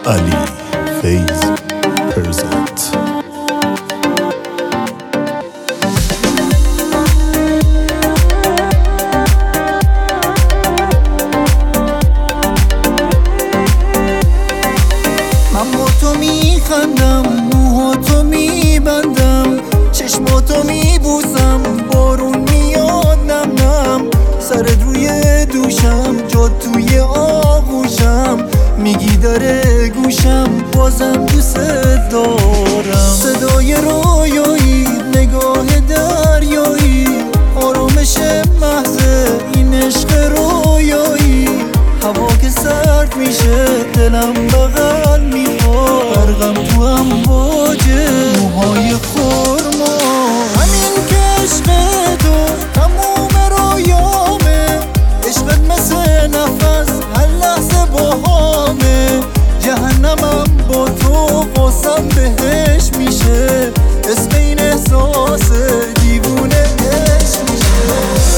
علی فیض پرزنت. من با تو میخندم، موهاتو میبندم، چشماتو میبوسم، بارون میاد نم نم، سرت روی دوشم، جات توی آغوشم، میگی داره گوشم، بازم دوست دارم. صدای رویایی، نگاه دریایی، آرامش محض این عشق رویایی. هوا که سرد میشه دلم بغل میخواد، غرقم تو امواجه موهای خرما. همین که عشق تو تموم رویامه، عشقت مثل نفس هر لحظه باهامه. جهنمم با تو قسم بهش میشه، اسم این احساس دیوونه عشق میشه.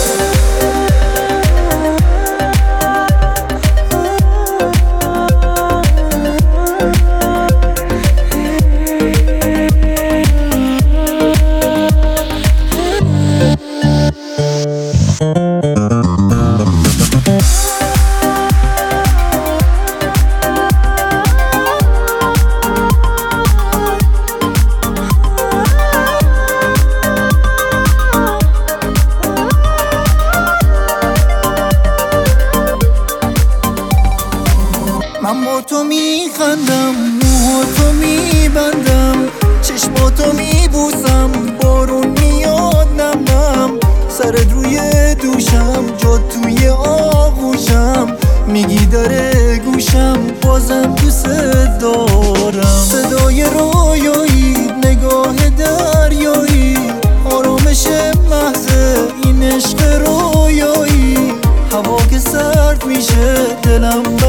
من با تو میخندم، موهاتو میبندم، چشماتو میبوسم، بارون میاد نم نم، سرت روی دوشم، جات توی آغوشم، میگی داره گوشم، بازم دوست دارم. صدای رویایی، نگاه دریایی، آرامش محض این عشق رویایی. هوا که سرد میشه دلم